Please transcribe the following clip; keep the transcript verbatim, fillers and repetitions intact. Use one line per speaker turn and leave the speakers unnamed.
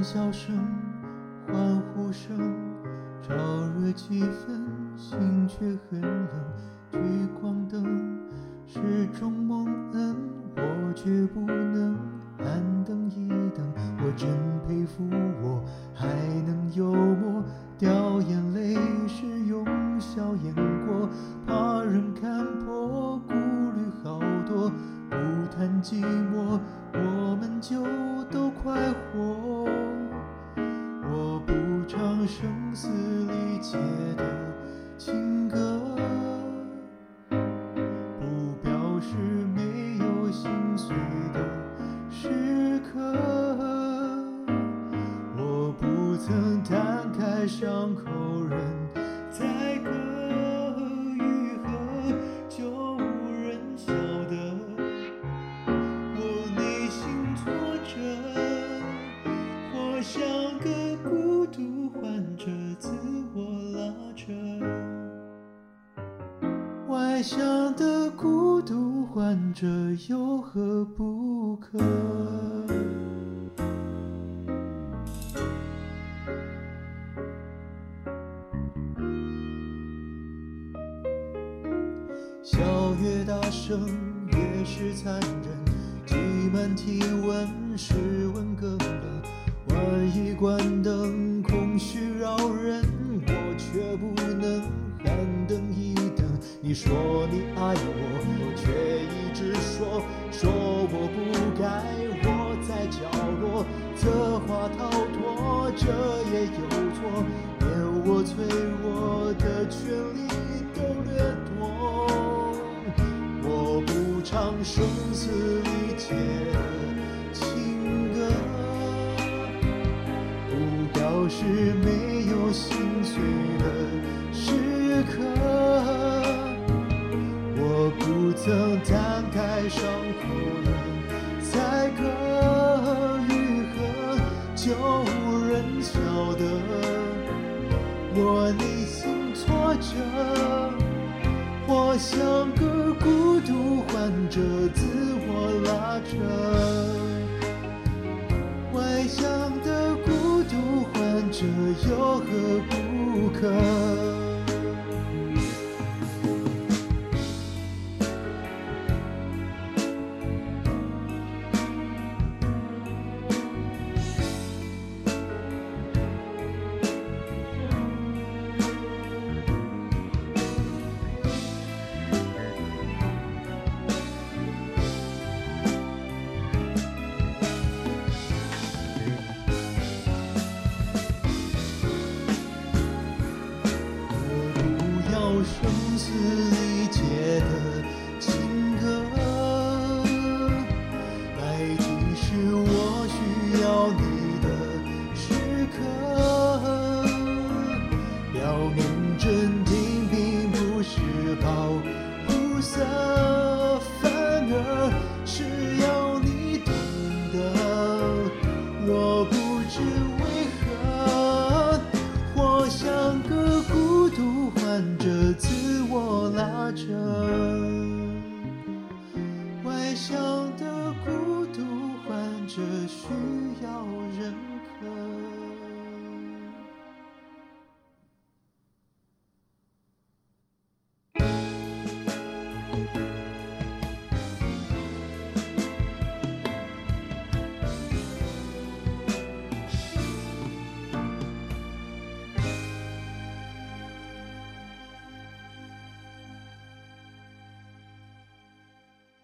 笑声、欢呼声，燥热气氛，心却很冷。聚光灯是种蒙恩，我却不能喊灯一灯。我真佩服我还能幽默，掉眼泪是用笑掩过，怕人看破，顾虑好多，不谈寂寞，我们就都快活。我不唱声嘶力竭的情歌，不表示没有心碎的时刻。我不曾摊开伤口，任宰割愈合，就无人晓得我内心挫折。我像个孤独患者，自我拉扯。外向的孤独患者有何不可？笑越大声越是残忍，挤满体温，室温更冷。万一关灯，空虚扰人，我却不能喊灯一灯。你说你爱我，我却一直说说我不该。我在角落策划逃脱，这也有错，连我脆弱的权利都掠夺。我不唱声嘶力竭的情歌，不表示没有心碎的时刻。我不曾摊开伤口，任宰割愈合，就无人晓得我内心挫折。我像个孤独患者，自我拉扯。外向的孤独患者有何不可？声嘶力竭的情歌，来提示我需要你的时刻。表面镇定并不是保护色，反而是要你懂得。我不知为何，我像个孤独患者，自我拉扯。外向的孤独患者需要